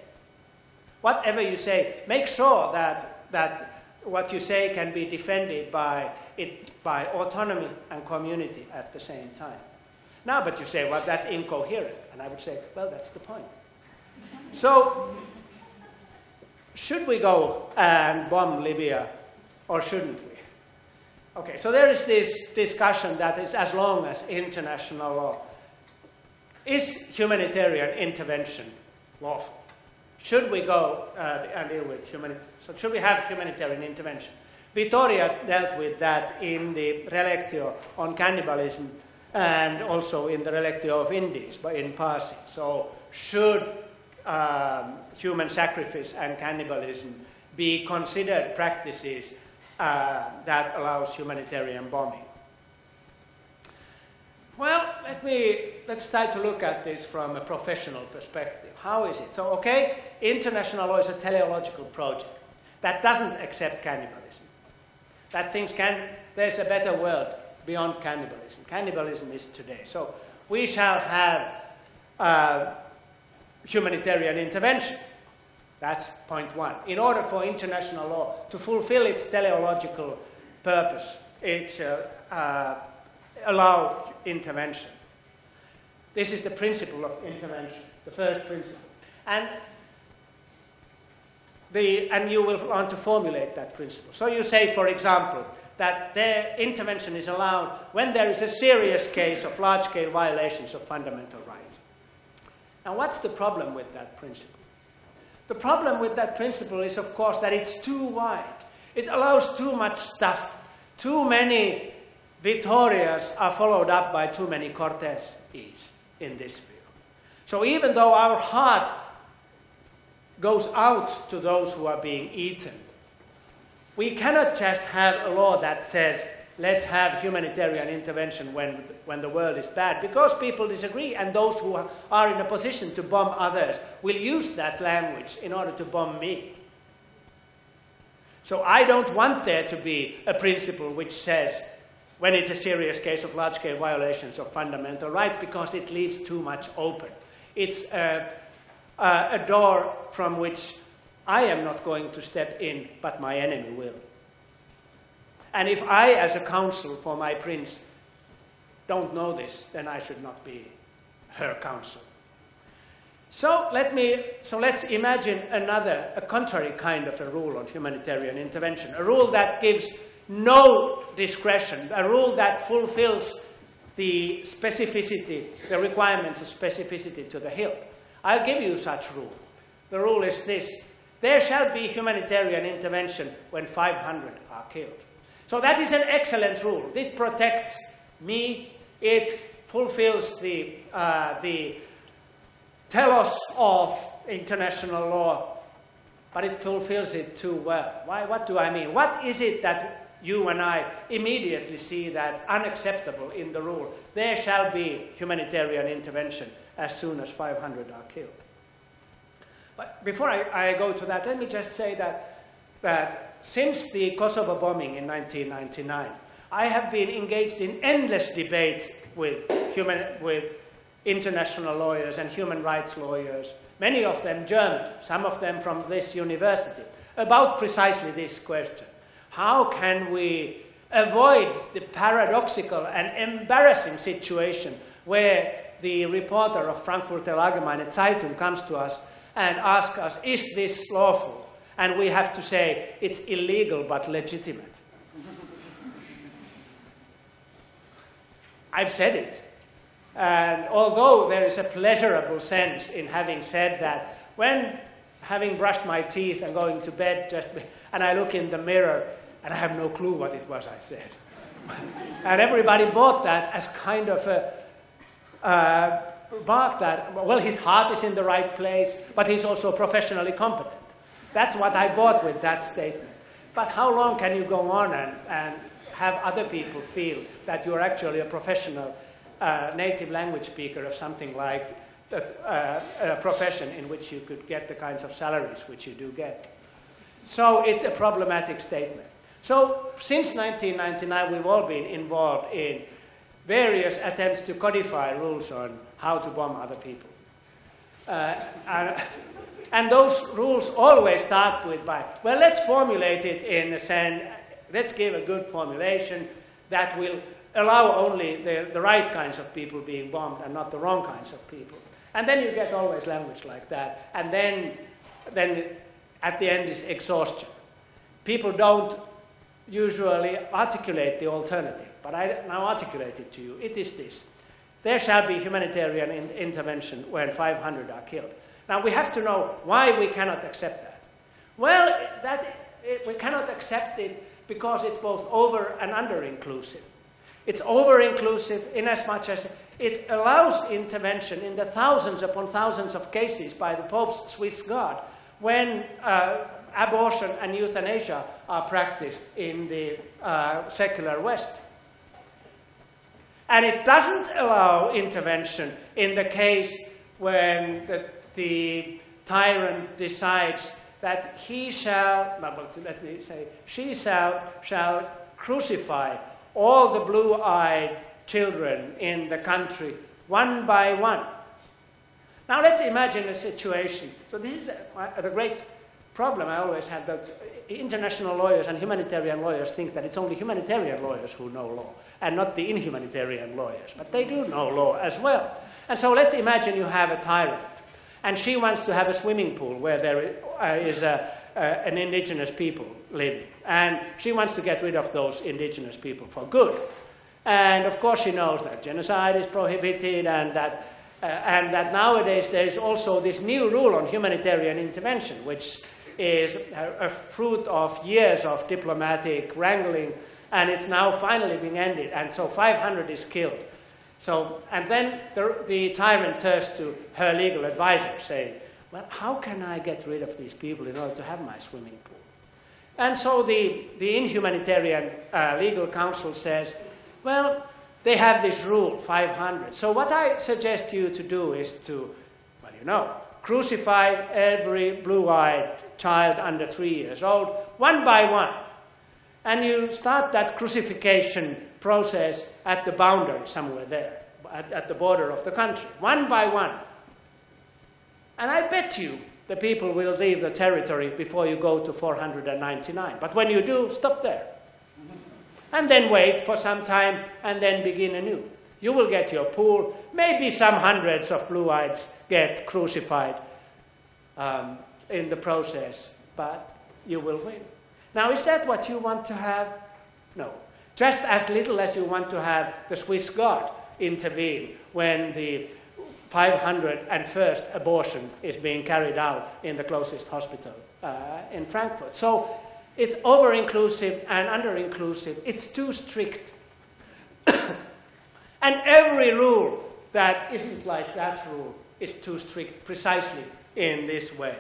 make sure that what you say can be defended by autonomy and community at the same time. Now, but you say, well, that's incoherent. And I would say, well, that's the point. So, should we go and bomb Libya or shouldn't we? Okay, so there is this discussion that is as long as international law. Is humanitarian intervention lawful? Should we go and deal with so should we have humanitarian intervention? Vittoria dealt with that in the Relectio on cannibalism and also in the Relectio of Indies, but in passing. So should human sacrifice and cannibalism be considered practices that allows humanitarian bombing? Well, let's try to look at this from a professional perspective. How is it? So, okay, international law is a teleological project that doesn't accept cannibalism. That thinks there's a better world beyond cannibalism. Cannibalism is today. So we shall have humanitarian intervention. That's point one. In order for international law to fulfill its teleological purpose, it shall allow intervention. This is the principle of intervention, the first principle. And you will want to formulate that principle. So you say, for example, that their intervention is allowed when there is a serious case of large-scale violations of fundamental rights. Now, what's the problem with that principle? The problem with that principle is, of course, that it's too wide. It allows too much stuff. Too many Vittorias are followed up by too many Corteses in this field. So even though our heart goes out to those who are being eaten, we cannot just have a law that says, let's have humanitarian intervention when the world is bad, because people disagree, and those who are in a position to bomb others will use that language in order to bomb me. So I don't want there to be a principle which says, when it's a serious case of large-scale violations of fundamental rights, because it leaves too much open. It's a door from which I am not going to step in, but my enemy will. And if I, as a counsel for my prince, don't know this, then I should not be her counsel. So let's imagine a contrary kind of a rule on humanitarian intervention, a rule that gives no discretion, a rule that fulfills the specificity, the requirements of specificity to the hilt. I'll give you such rule. The rule is this: there shall be humanitarian intervention when 500 are killed. So that is an excellent rule. It protects me. It fulfills the telos of international law, but it fulfills it too well. Why? What do I mean? What is it that you and I immediately see that's unacceptable in the rule? There shall be humanitarian intervention as soon as 500 are killed. But before I go to that, let me just say that since the Kosovo bombing in 1999, I have been engaged in endless debates with international lawyers and human rights lawyers, many of them German, some of them from this university, about precisely this question. How can we avoid the paradoxical and embarrassing situation where the reporter of Frankfurter Allgemeine Zeitung comes to us and asks us, is this lawful? And we have to say, it's illegal but legitimate. I've said it. And although there is a pleasurable sense in having said that, when having brushed my teeth and going to bed, and I look in the mirror, and I have no clue what it was I said. And everybody bought that as kind of a mark that, well, his heart is in the right place, but he's also professionally competent. That's what I bought with that statement. But how long can you go on and have other people feel that you're actually a professional native language speaker of something like a profession in which you could get the kinds of salaries which you do get? So it's a problematic statement. So since 1999, we've all been involved in various attempts to codify rules on how to bomb other people. And those rules always start with, well, let's formulate it in a sense, let's give a good formulation that will allow only the right kinds of people being bombed and not the wrong kinds of people. And then you get always language like that. And then at the end is exhaustion. People don't usually articulate the alternative, but I now articulate it to you. It is this. There shall be humanitarian intervention when 500 are killed. Now, we have to know why we cannot accept that. Well, we cannot accept it because it's both over and under-inclusive. It's over-inclusive inasmuch as it allows intervention in the thousands upon thousands of cases by the Pope's Swiss Guard when abortion and euthanasia are practiced in the secular West. And it doesn't allow intervention in the case when the tyrant decides that he shall, let me say, she shall crucify all the blue-eyed children in the country one by one. Now let's imagine a situation. So this is the great problem I always have, that international lawyers and humanitarian lawyers think that it's only humanitarian lawyers who know law and not the inhumanitarian lawyers. But they do know law as well. And so let's imagine you have a tyrant, and she wants to have a swimming pool where there is an indigenous people living. And she wants to get rid of those indigenous people for good. And of course she knows that genocide is prohibited and that nowadays there is also this new rule on humanitarian intervention, which is a fruit of years of diplomatic wrangling, and it's now finally being ended. And so 500 is killed. So, and then the tyrant turns to her legal advisor saying, well, how can I get rid of these people in order to have my swimming pool? And so the inhumanitarian legal counsel says, well, they have this rule, 500. So what I suggest you to do is to, well, you know, crucify every blue-eyed child under 3 years old, one by one. And you start that crucifixion process at the boundary somewhere there, at the border of the country, one by one. And I bet you the people will leave the territory before you go to 499. But when you do, stop there. And then wait for some time and then begin anew. You will get your pool. Maybe some hundreds of blue-eyeds get crucified in the process, but you will win. Now, is that what you want to have? No. Just as little as you want to have the Swiss Guard intervene when the 501st abortion is being carried out in the closest hospital in Frankfurt. So it's over-inclusive and under-inclusive. It's too strict. And every rule that isn't like that rule is too strict precisely in this way.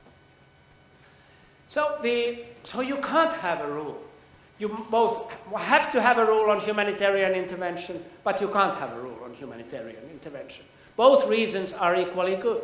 So you can't have a rule. You both have to have a rule on humanitarian intervention, but you can't have a rule on humanitarian intervention. Both reasons are equally good.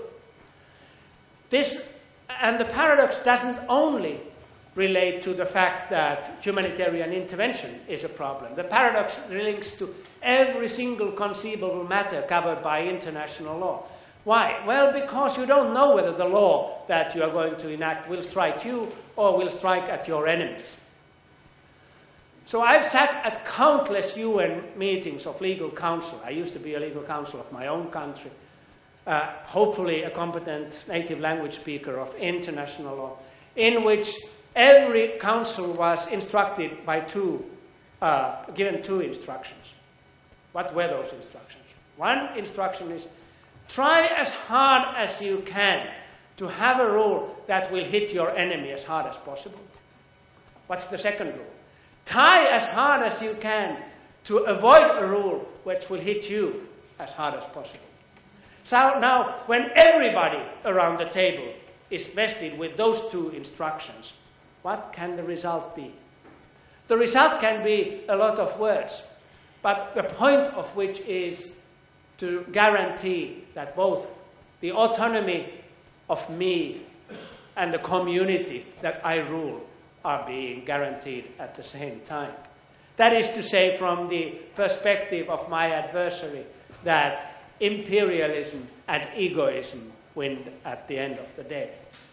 And the paradox doesn't only relate to the fact that humanitarian intervention is a problem. The paradox links to every single conceivable matter covered by international law. Why? Well, because you don't know whether the law that you are going to enact will strike you or will strike at your enemies. So I've sat at countless UN meetings of legal counsel. I used to be a legal counsel of my own country, hopefully a competent native language speaker of international law, in which every counsel was instructed by given two instructions. What were those instructions? One instruction is, try as hard as you can to have a rule that will hit your enemy as hard as possible. What's the second rule? Try as hard as you can to avoid a rule which will hit you as hard as possible. So now, when everybody around the table is vested with those two instructions, what can the result be? The result can be a lot of words, but the point of which is to guarantee that both the autonomy of me and the community that I rule are being guaranteed at the same time. That is to say, from the perspective of my adversary, that imperialism and egoism win at the end of the day.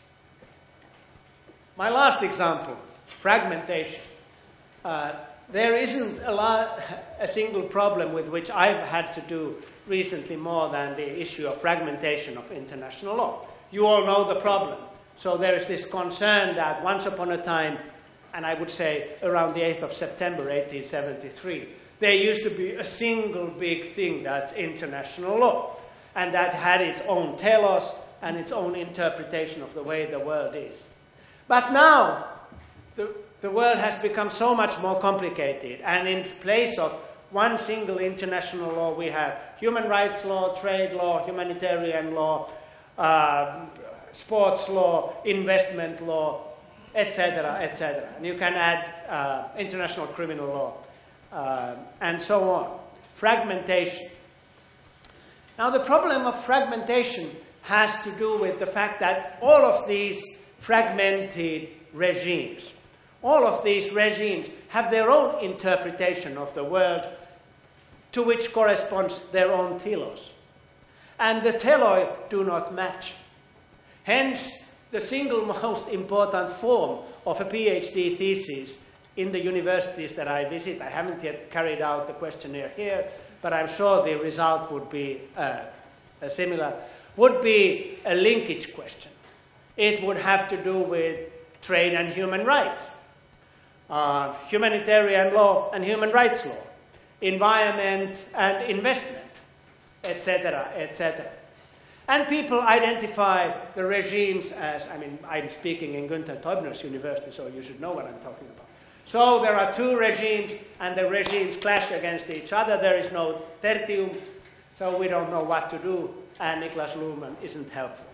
My last example, fragmentation. There isn't a single problem with which I've had to do recently more than the issue of fragmentation of international law. You all know the problem. So there is this concern that once upon a time, and I would say around the 8th of September 1873, there used to be a single big thing, that's international law, and that had its own telos and its own interpretation of the way the world is. But now, the world has become so much more complicated, and in place of one single international law, we have human rights law, trade law, humanitarian law, sports law, investment law, etc., etc. And you can add international criminal law, and so on. Fragmentation. Now, the problem of fragmentation has to do with the fact that all of these fragmented regimes, all of these regimes have their own interpretation of the world, to which corresponds their own telos. And the teloi do not match. Hence, the single most important form of a PhD thesis in the universities that I visit, I haven't yet carried out the questionnaire here, but I'm sure the result would be similar, would be a linkage question. It would have to do with trade and human rights, humanitarian law and human rights law, environment and investment, etc., etc. And people identify the regimes as, I mean, I'm speaking in Günther Teubner's university, so you should know what I'm talking about. So there are two regimes, and the regimes clash against each other. There is no tertium, so we don't know what to do, and Niklas Luhmann isn't helpful.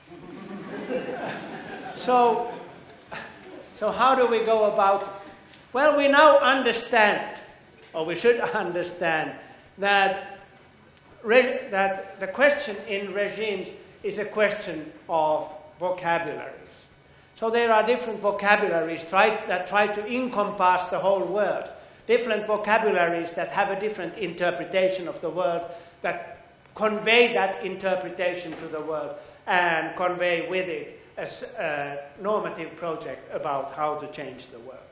So how do we go about it? Well, we now understand, or we should understand, that the question in regimes is a question of vocabularies. So there are different vocabularies that try to encompass the whole world, different vocabularies that have a different interpretation of the world, that convey that interpretation to the world and convey with it a normative project about how to change the world.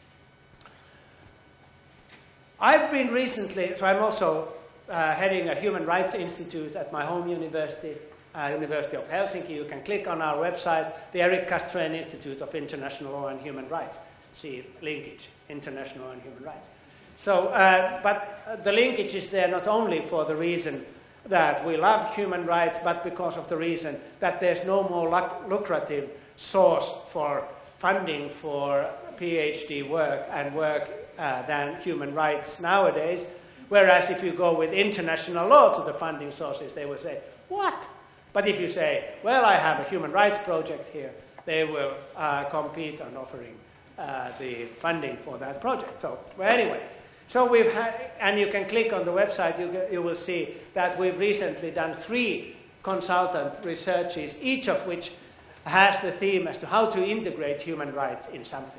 I've been recently, so I'm also heading a human rights institute at my home university, University of Helsinki. You can click on our website, the Erik Castrén Institute of International Law and Human Rights. See, linkage, international and human rights. So, but the linkage is there not only for the reason that we love human rights, but because of the reason that there's no more lucrative source for funding for PhD work and work than human rights nowadays. Whereas if you go with international law to the funding sources, they will say, what? But if you say, well, I have a human rights project here, they will compete on offering the funding for that project. So, well, anyway, so we've had, and you can click on the website, you will see that we've recently done 3 consultant researches, each of which has the theme as to how to integrate human rights in something.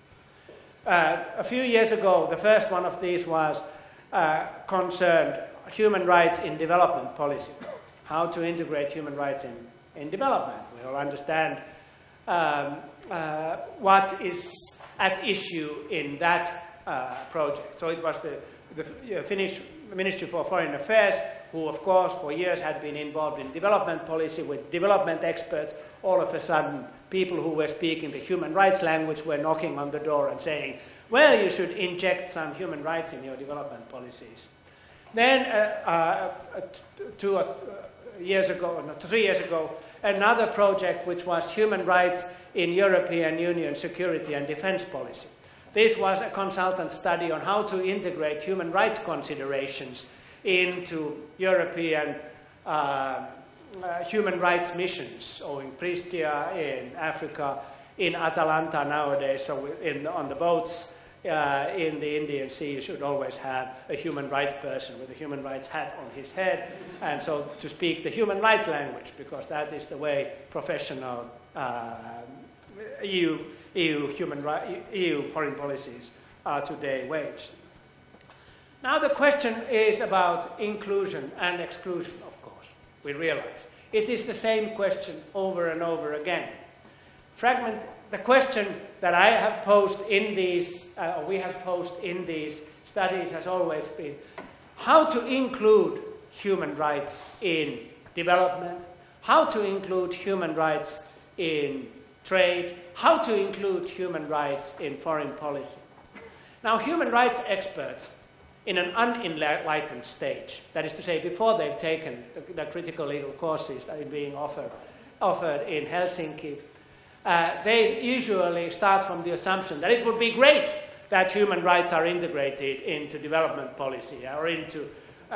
A few years ago, the first one of these was concerned human rights in development policy, how to integrate human rights in development. We all understand what is at issue in that project. So it was the Finnish Ministry for Foreign Affairs, who of course for years had been involved in development policy with development experts. All of a sudden, people who were speaking the human rights language were knocking on the door and saying, well, you should inject some human rights in your development policies. Then years ago, no, 3 years ago, another project which was human rights in European Union security and defense policy. This was a consultant study on how to integrate human rights considerations into European human rights missions, so in Pristia, in Africa, in Atalanta nowadays, so on the boats in the Indian Sea, you should always have a human rights person with a human rights hat on his head, and so to speak the human rights language, because that is the way professional EU foreign policies are today waged. Now the question is about inclusion and exclusion, of course, we realize. It is the same question over and over again. The question that I have posed in these, we have posed in these studies has always been how to include human rights in development, how to include human rights in trade, how to include human rights in foreign policy. Now, human rights experts in an unenlightened stage, that is to say, before they've taken the critical legal courses that are being offered in Helsinki, they usually start from the assumption that it would be great that human rights are integrated into development policy or into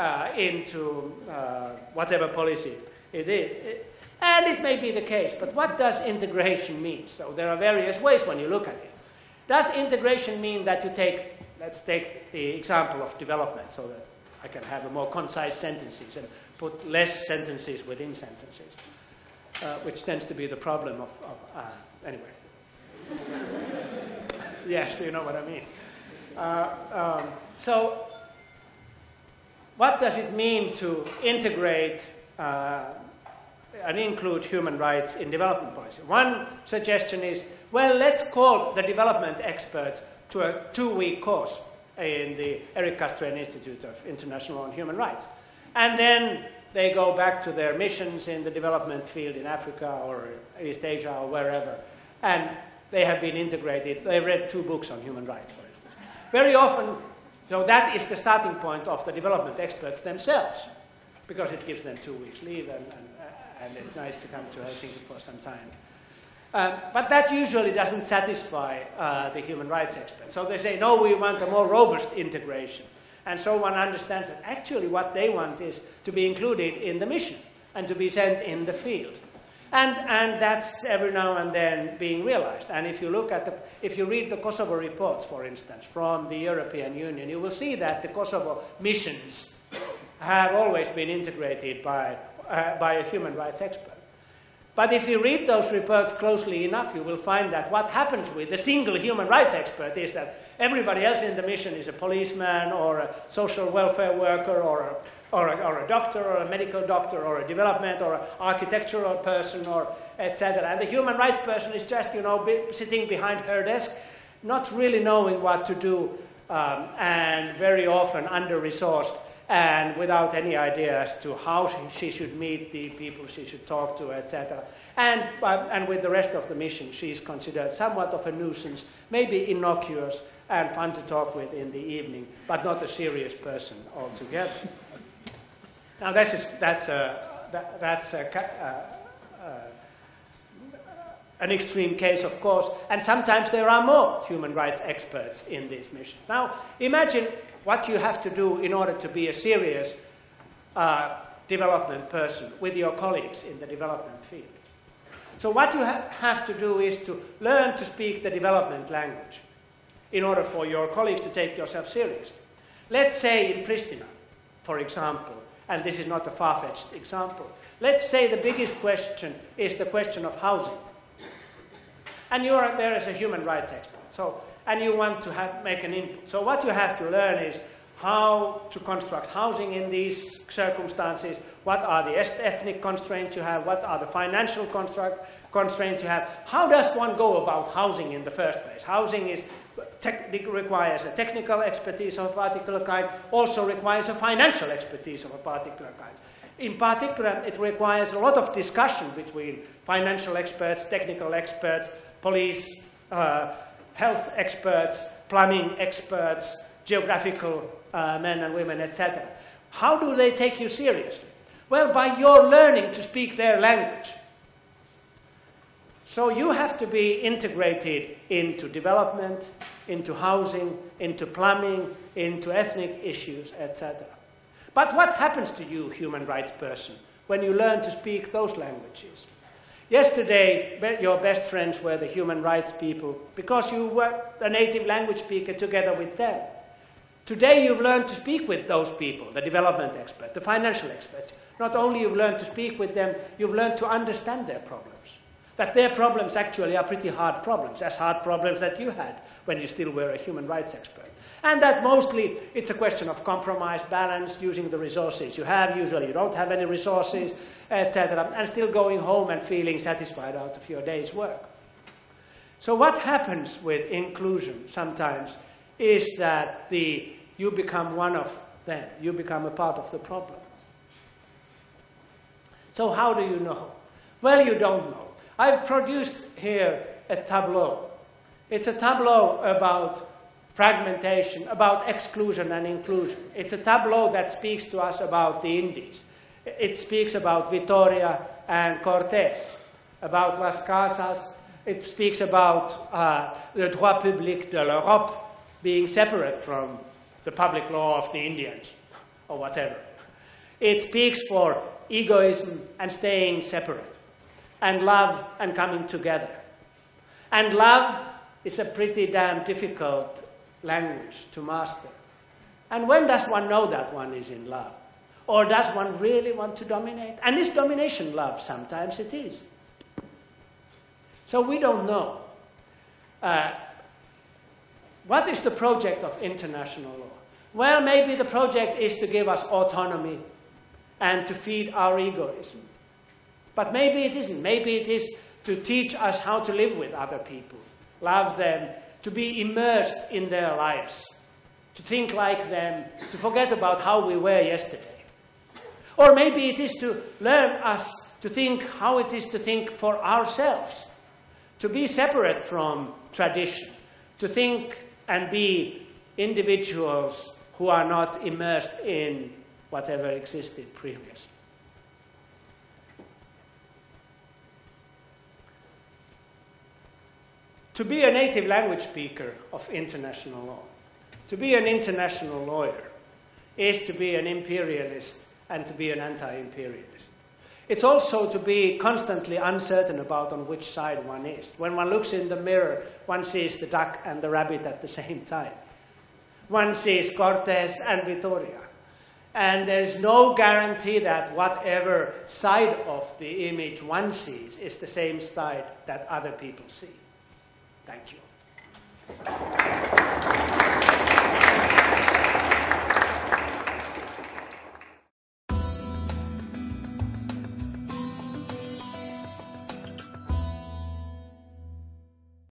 whatever policy it is. And it may be the case, but what does integration mean? So there are various ways when you look at it. Does integration mean that you take, let's take the example of development so that I can have a more concise sentences and put less sentences within sentences, which tends to be the problem of anyway. Yes, you know what I mean. So what does it mean to integrate and include human rights in development policy? One suggestion is, well, let's call the development experts to a 2-week course in the Eric Castrén Institute of International and Human Rights. And then they go back to their missions in the development field in Africa or East Asia or wherever. And they have been integrated. They read 2 books on human rights, for instance. Very often, so that is the starting point of the development experts themselves, because it gives them 2 weeks leave and it's nice to come to Helsinki for some time. But that usually doesn't satisfy the human rights experts. So they say, no, we want a more robust integration. And so one understands that actually what they want is to be included in the mission and to be sent in the field. And that's every now and then being realized. And if you look at if you read the Kosovo reports, for instance, from the European Union, you will see that the Kosovo missions have always been integrated by a human rights expert. But if you read those reports closely enough, you will find that what happens with the single human rights expert is that everybody else in the mission is a policeman or a social welfare worker or a doctor or a medical doctor or a development or an architectural person or etc. And the human rights person is just, you know, sitting behind her desk, not really knowing what to do and very often under-resourced and without any idea as to how she should meet the people she should talk to, etc. And with the rest of the mission, she is considered somewhat of a nuisance, maybe innocuous and fun to talk with in the evening, but not a serious person altogether. Now, that's an extreme case, of course, and sometimes there are more human rights experts in this mission. Now, imagine what you have to do in order to be a serious development person with your colleagues in the development field. So what you have to do is to learn to speak the development language in order for your colleagues to take yourself seriously. Let's say in Pristina, for example, and this is not a far-fetched example, let's say the biggest question is the question of housing. And you are there as a human rights expert, and you want to make an input. So what you have to learn is how to construct housing in these circumstances, what are the ethnic constraints you have, what are the financial constraints you have, how does one go about housing in the first place. Housing requires a technical expertise of a particular kind, also requires a financial expertise of a particular kind. In particular, it requires a lot of discussion between financial experts, technical experts, police, health experts, plumbing experts, geographical men and women, etc. How do they take you seriously? Well, by your learning to speak their language. So you have to be integrated into development, into housing, into plumbing, into ethnic issues, etc. But what happens to you, human rights person, when you learn to speak those languages? Yesterday, your best friends were the human rights people because you were a native language speaker together with them. Today you've learned to speak with those people, the development experts, the financial experts. Not only you've learned to speak with them, you've learned to understand their problems. That their problems actually are pretty hard problems, as hard problems that you had when you still were a human rights expert. And that mostly it's a question of compromise, balance, using the resources you have. Usually you don't have any resources, etc. And still going home and feeling satisfied out of your day's work. So what happens with inclusion sometimes is that you become one of them. You become a part of the problem. So how do you know? Well, you don't know. I've produced here a tableau. It's a tableau about fragmentation, about exclusion and inclusion. It's a tableau that speaks to us about the Indies. It speaks about Vitoria and Cortés, about Las Casas. It speaks about le droit public de l'Europe being separate from the public law of the Indians, or whatever. It speaks for egoism and staying separate, and love and coming together. And love is a pretty damn difficult language to master. And when does one know that one is in love? Or does one really want to dominate? And is domination love? Sometimes it is. So we don't know. What is the project of international law? Well, maybe the project is to give us autonomy and to feed our egoism. But maybe it isn't. Maybe it is to teach us how to live with other people, love them, to be immersed in their lives, to think like them, to forget about how we were yesterday. Or maybe it is to learn us to think how it is to think for ourselves, to be separate from tradition, to think and be individuals who are not immersed in whatever existed previously. To be a native language speaker of international law, to be an international lawyer, is to be an imperialist and to be an anti-imperialist. It's also to be constantly uncertain about on which side one is. When one looks in the mirror, one sees the duck and the rabbit at the same time. One sees Cortés and Vitoria. And there's no guarantee that whatever side of the image one sees is the same side that other people see. Thank you.